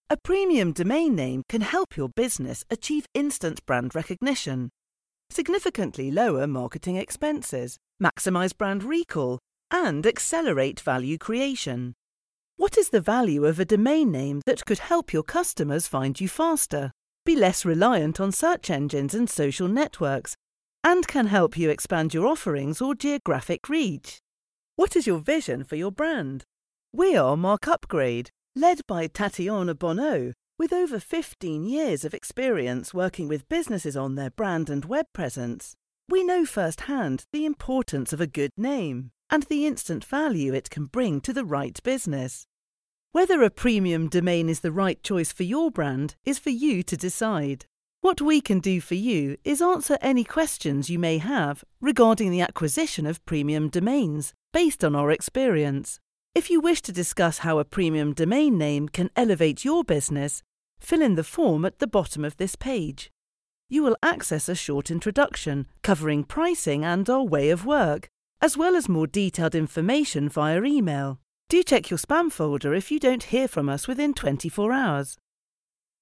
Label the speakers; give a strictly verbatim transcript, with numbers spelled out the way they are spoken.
Speaker 1: A premium domain name can help your business achieve instant brand recognition, significantly lower marketing expenses, maximize brand recall, and accelerate value creation. What is the value of a domain name that could help your customers find you faster, be less reliant on search engines and social networks, and can help you expand your offerings or geographic reach? What is your vision for your brand? We are Mark Upgrade, led by Tatiana Bonneau, with over fifteen years of experience working with businesses on their brand and web presence. We know firsthand the importance of a good name and the instant value it can bring to the right business. Whether a premium domain is the right choice for your brand is for you to decide. What we can do for you is answer any questions you may have regarding the acquisition of premium domains based on our experience. If you wish to discuss how a premium domain name can elevate your business, fill in the form at the bottom of this page. You will access a short introduction covering pricing and our way of work, as well as more detailed information via email. Do check your spam folder if you don't hear from us within twenty-four hours.